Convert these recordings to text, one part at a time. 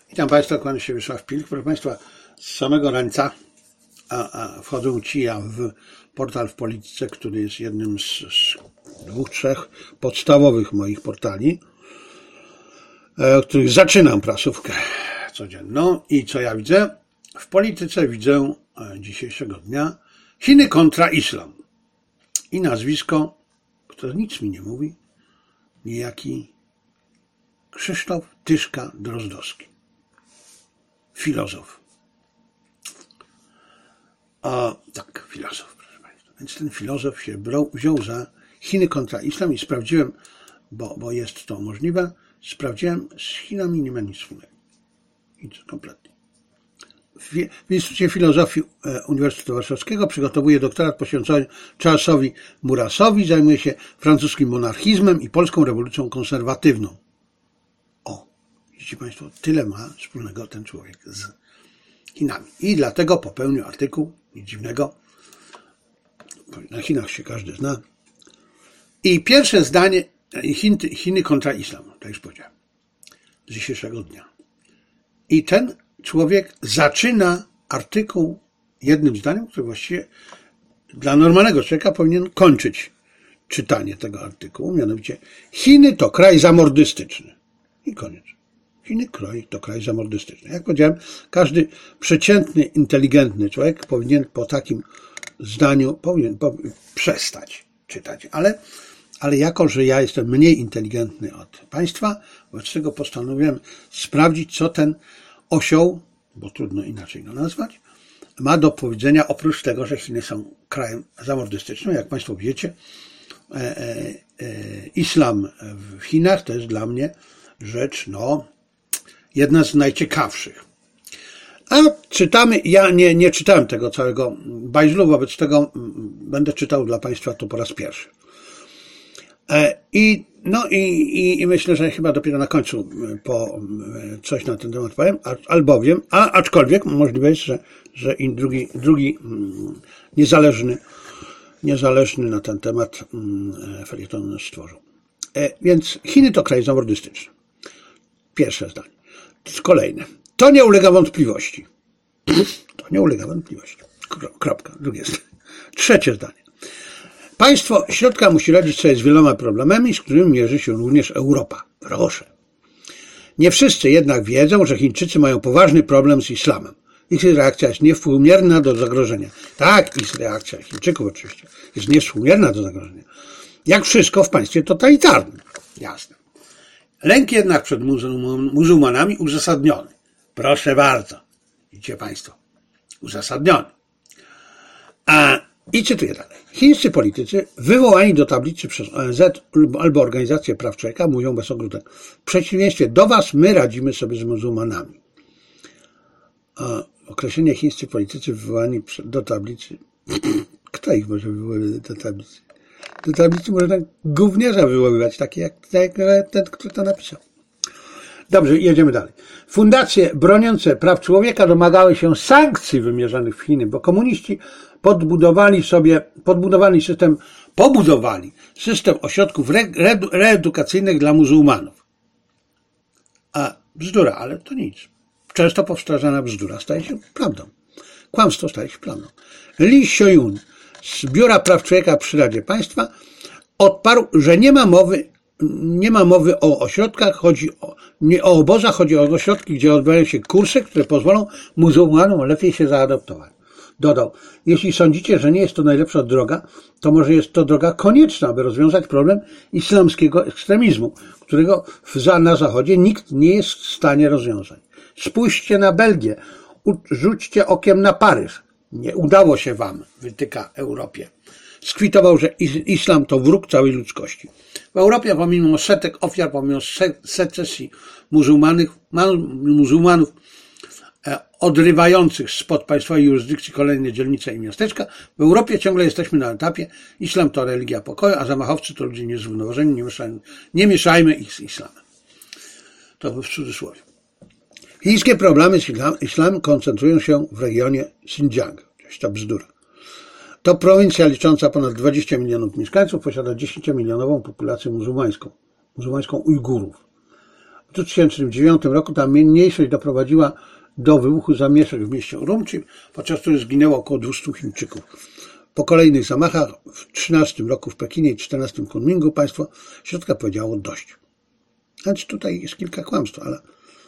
Witam Państwa, kłaniam się Wiesław Pilch. Proszę Państwa, z samego rańca wchodzę ja w portal w Polityce, który jest jednym z dwóch, trzech podstawowych moich portali, w których zaczynam prasówkę codzienną. I co ja widzę? W Polityce widzę dzisiejszego dnia Chiny kontra islam. I nazwisko, które nic mi nie mówi, niejaki Krzysztof Tyszka-Drozdowski. Filozof. Tak, filozof, proszę Państwa. Więc ten filozof się wziął za Chiny kontra islam i sprawdziłem, bo jest to możliwe, sprawdziłem, z Chinami nie ma nic wspólnego. Nic kompletnie. W Instytucie Filozofii Uniwersytetu Warszawskiego przygotowuje doktorat poświęcony Charlesowi Murasowi, zajmuje się francuskim monarchizmem i polską rewolucją konserwatywną. Widzicie Państwo, tyle ma wspólnego ten człowiek z Chinami. I dlatego popełnił artykuł, nic dziwnego, na Chinach się każdy zna. I pierwsze zdanie, Chiny kontra islam, tak już powiedziałem, z dzisiejszego dnia. I ten człowiek zaczyna artykuł jednym zdaniem, które właściwie dla normalnego człowieka powinien kończyć czytanie tego artykułu, mianowicie Chiny to kraj zamordystyczny. I koniec. Chiny to kraj zamordystyczny. Jak powiedziałem, każdy przeciętny, inteligentny człowiek powinien po takim zdaniu przestać czytać. Ale jako, że ja jestem mniej inteligentny od Państwa, wobec tego postanowiłem sprawdzić, co ten osioł, bo trudno inaczej go nazwać, ma do powiedzenia, oprócz tego, że Chiny są krajem zamordystycznym. Jak Państwo wiecie, islam w Chinach to jest dla mnie rzecz, jedna z najciekawszych. A czytamy, ja nie czytałem tego całego bajzlu, wobec tego będę czytał dla Państwa to po raz pierwszy. I myślę, że chyba dopiero na końcu coś na ten temat powiem, aczkolwiek możliwe jest, że i drugi niezależny na ten temat felieton stworzył. Więc Chiny to kraj zamordystyczny. Pierwsze zdanie. Kolejne. To nie ulega wątpliwości. To nie ulega wątpliwości. Kropka. Drugie zdanie. Trzecie zdanie. Państwo środka musi radzić sobie z wieloma problemami, z którymi mierzy się również Europa. Proszę. Nie wszyscy jednak wiedzą, że Chińczycy mają poważny problem z islamem. Ich reakcja jest niewspółmierna do zagrożenia. Tak, ich reakcja, Chińczyków oczywiście, jest niewspółmierna do zagrożenia. Jak wszystko w państwie totalitarnym. Jasne. Lęk jednak przed muzułmanami uzasadniony. Proszę bardzo. Widzicie Państwo. Uzasadniony. I cytuję dalej. Chińscy politycy wywołani do tablicy przez ONZ albo Organizację Praw Człowieka mówią bez ogródek. W przeciwieństwie do was my radzimy sobie z muzułmanami. Określenie chińscy politycy wywołani do tablicy. Kto ich może wywoływać do tablicy? Do tablicy może tak gówniarza wywoływać, takie jak ten, który to napisał. Dobrze, jedziemy dalej. Fundacje broniące praw człowieka domagały się sankcji wymierzonych w Chiny, bo komuniści pobudowali system ośrodków reedukacyjnych dla muzułmanów. Bzdura, ale to nic. Często powtarzana bzdura staje się prawdą. Kłamstwo staje się prawdą. Lee Seo-yun z Biura Praw Człowieka przy Radzie Państwa odparł, że nie ma mowy o ośrodkach, nie o obozach, chodzi o ośrodki, gdzie odbywają się kursy, które pozwolą muzułmanom lepiej się zaadoptować. Dodał, jeśli sądzicie, że nie jest to najlepsza droga, to może jest to droga konieczna, aby rozwiązać problem islamskiego ekstremizmu, którego na Zachodzie nikt nie jest w stanie rozwiązać. Spójrzcie na Belgię, rzućcie okiem na Paryż. Nie udało się wam, wytyka Europie. Skwitował, że islam to wróg całej ludzkości. W Europie pomimo setek ofiar, pomimo secesji muzułmanów odrywających spod państwowej jurysdykcji kolejne dzielnice i miasteczka, w Europie ciągle jesteśmy na etapie islam to religia pokoju, a zamachowcy to ludzie niezrównoważeni, nie mieszajmy ich z islamem. To w cudzysłowie. Chińskie problemy z islamem koncentrują się w regionie Xinjiang. To jest ta bzdura. To prowincja licząca ponad 20 milionów mieszkańców, posiada 10-milionową populację muzułmańską Ujgurów. W 2009 roku ta mniejszość doprowadziła do wybuchu zamieszek w mieście Urumqi, podczas których zginęło około 200 Chińczyków. Po kolejnych zamachach w 2013 roku w Pekinie i 2014 w Kunmingu państwo środka powiedziało dość. Więc tutaj jest kilka kłamstw, ale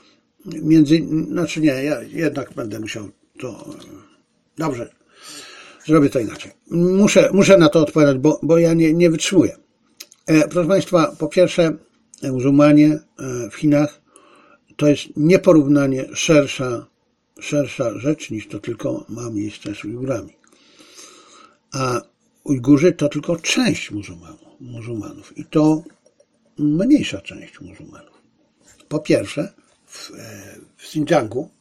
ja jednak będę musiał to... Dobrze, zrobię to inaczej. Muszę na to odpowiadać, bo ja nie wytrzymuję. Proszę Państwa, po pierwsze, muzułmanie w Chinach to jest nieporównanie szersza rzecz niż to tylko ma miejsce z Ujgurami. A Ujgurzy to tylko część muzułmanów i to mniejsza część muzułmanów. Po pierwsze, w Xinjiangu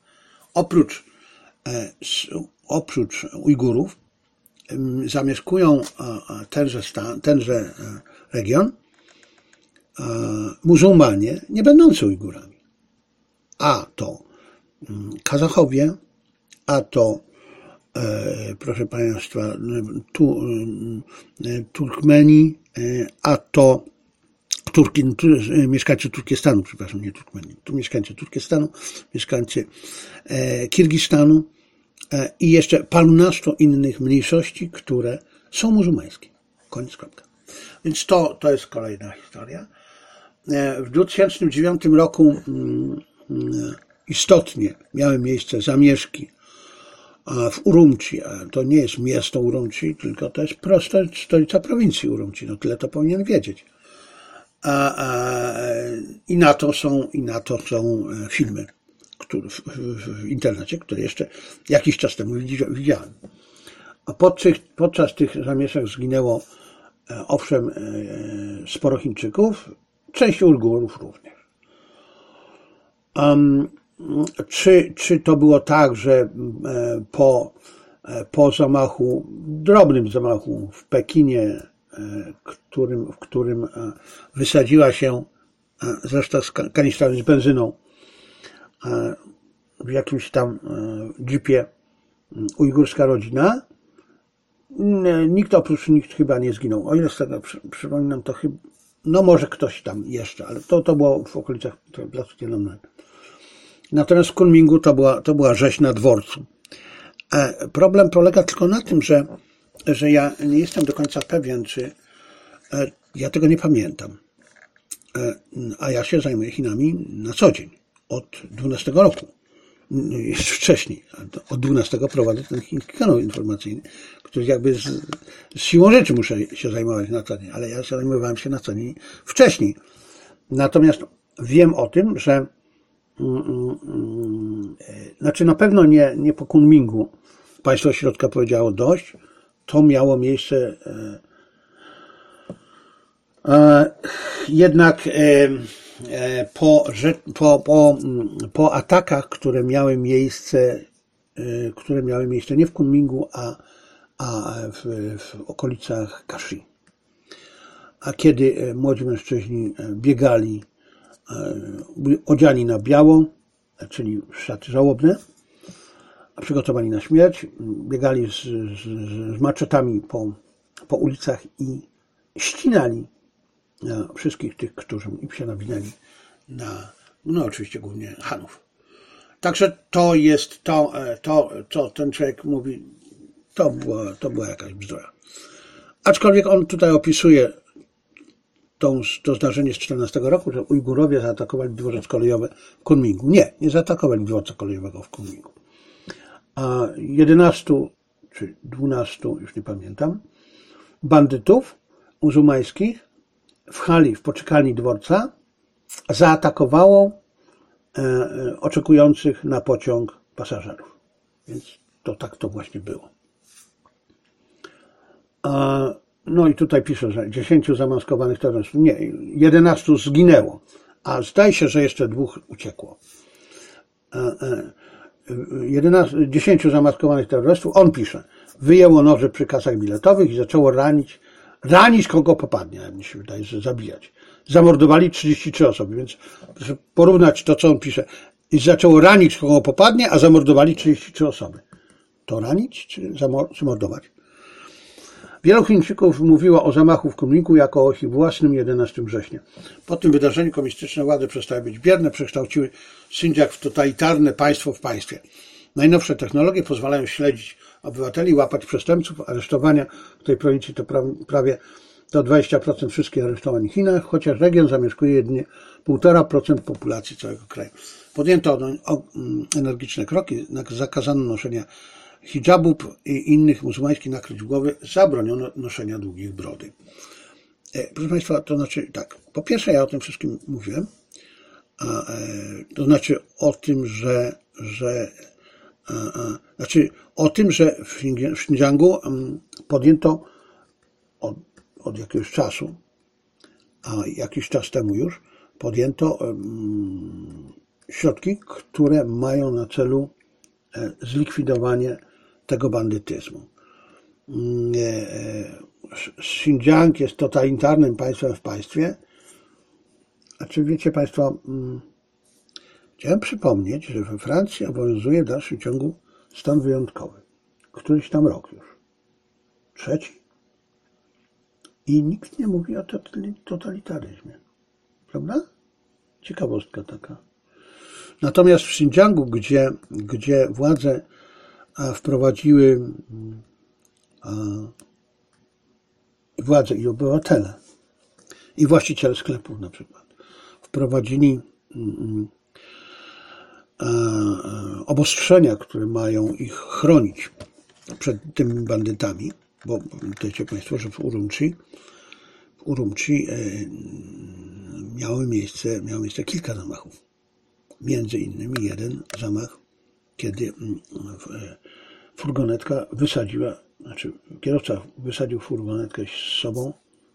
oprócz Ujgurów zamieszkują tenże region muzułmanie nie będący Ujgurami. A to Kazachowie, a to proszę Państwa Turkmeni, a to mieszkańcy Turkestanu, przepraszam, nie Turkmeni, tu mieszkańcy Turkestanu, mieszkańcy Kirgistanu i jeszcze parunastu innych mniejszości, które są muzułmańskie. Koniec, kropka. Więc to jest kolejna historia. W 2009 roku istotnie miały miejsce zamieszki w Urumqi. To nie jest miasto Urumqi, tylko to jest stolica prowincji Urumqi. No tyle to powinien wiedzieć. I na to są filmy w internecie, które jeszcze jakiś czas temu widziałem. A podczas tych zamieszek zginęło owszem sporo Chińczyków, część Ujgurów również. Czy to było tak, że po drobnym zamachu w Pekinie, w którym wysadziła się zresztą z kanistrami z benzyną w jakimś tam jeepie ujgurska rodzina, nikt chyba nie zginął. O ile z tego przypominam, to chyba, no może ktoś tam jeszcze, ale to było w okolicach placu Tiananmen. Natomiast w Kunmingu to była rzeź na dworcu. Problem polega tylko na tym, że ja nie jestem do końca pewien, czy ja tego nie pamiętam. A ja się zajmuję Chinami na co dzień, od 12 roku. Jeszcze wcześniej. Od 12 prowadzę ten chiński kanał informacyjny, który jakby z siłą rzeczy muszę się zajmować na co dzień, ale ja zajmowałem się na co dzień wcześniej. Natomiast wiem o tym, że na pewno nie po Kunmingu państwo środka powiedziało dość. To miało miejsce jednak po atakach, które miały miejsce nie w Kunmingu, a w okolicach Kashi. A kiedy młodzi mężczyźni biegali odziani na biało, czyli szaty żałobne, przygotowani na śmierć, biegali z maczetami po ulicach i ścinali wszystkich tych, którzy im się nawinęli no oczywiście głównie Hanów. Także to jest to, co ten człowiek mówi, to była jakaś bzdura. Aczkolwiek on tutaj opisuje to zdarzenie z 14 roku, że Ujgurowie zaatakowali dworzec kolejowy w Kunmingu. Nie zaatakowali dworca kolejowego w Kunmingu. A 11 czy 12, już nie pamiętam, bandytów muzułmańskich w poczekalni dworca zaatakowało oczekujących na pociąg pasażerów. Więc tak to właśnie było. No i tutaj pisze, że 10 zamaskowanych terrorystów, 11 zginęło, a zdaje się, że jeszcze 2 uciekło. 10 zamaskowanych terrorystów, on pisze, wyjęło noże przy kasach biletowych i zaczęło ranić kogo popadnie, jak mi się wydaje, że zabijać. Zamordowali 33 osoby, więc proszę porównać to, co on pisze. I zaczęło ranić kogo popadnie, a zamordowali 33 osoby. To ranić czy mordować? Wielu Chińczyków mówiło o zamachu w Kunmingu jako o ich własnym 11 września. Po tym wydarzeniu komunistyczne władze przestały być bierne, przekształciły Xinjiang w totalitarne państwo w państwie. Najnowsze technologie pozwalają śledzić obywateli, łapać przestępców. Aresztowania w tej prowincji to prawie to 20% wszystkich aresztowań w Chinach, chociaż region zamieszkuje jedynie 1,5% populacji całego kraju. Podjęto energiczne kroki, zakazano noszenia hijabów i innych muzułmańskich nakryć głowy, zabroniono noszenia długich brody. Proszę Państwa, to znaczy tak, po pierwsze ja o tym wszystkim mówiłem, to znaczy o tym, że w Xinjiangu podjęto od jakiegoś czasu, a jakiś czas temu już, podjęto środki, które mają na celu zlikwidowanie tego bandytyzmu. Xinjiang jest totalitarnym państwem w państwie. Znaczy, wiecie Państwo, chciałem przypomnieć, że we Francji obowiązuje w dalszym ciągu stan wyjątkowy. Któryś tam rok już. 3. I nikt nie mówi o totalitaryzmie. Prawda? Ciekawostka taka. Natomiast w Xinjiangu, gdzie władze wprowadziły władze i obywatele, i właściciele sklepów na przykład, wprowadzili obostrzenia, które mają ich chronić przed tymi bandytami, bo pamiętajcie Państwo, że w Urumqi miało miejsce kilka zamachów. Między innymi jeden zamach, kiedy furgonetka kierowca wysadził furgonetkę z sobą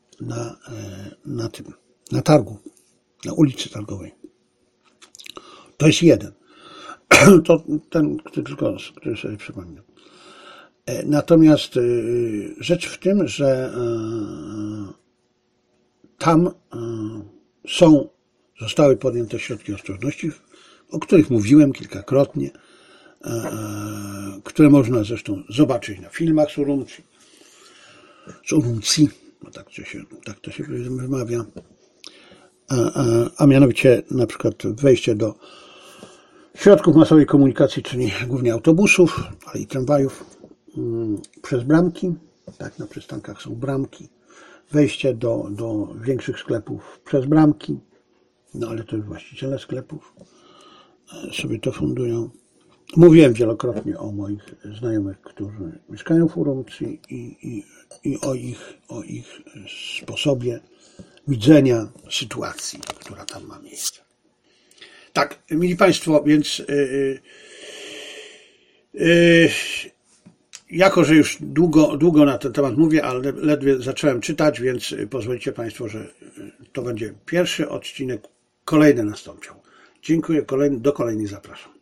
na targu, na ulicy Targowej. To jest jeden. To ten, który sobie przypomniał. Natomiast rzecz w tym, że tam zostały podjęte środki ostrożności, o których mówiłem kilkakrotnie, które można zresztą zobaczyć na filmach z Urumqi, bo tak to się wymawia, a mianowicie na przykład wejście do środków masowej komunikacji, czyli głównie autobusów, ale i tramwajów, przez bramki, tak, na przystankach są bramki, wejście do większych sklepów przez bramki, no ale to już właściciele sklepów sobie to fundują. Mówiłem wielokrotnie o moich znajomych, którzy mieszkają w Urumqi i o ich sposobie widzenia sytuacji, która tam ma miejsce. Tak, mili Państwo, więc jako, że już długo na ten temat mówię, ale ledwie zacząłem czytać, więc pozwolicie Państwo, że to będzie pierwszy odcinek, kolejny nastąpią. Dziękuję, do kolejnych zapraszam.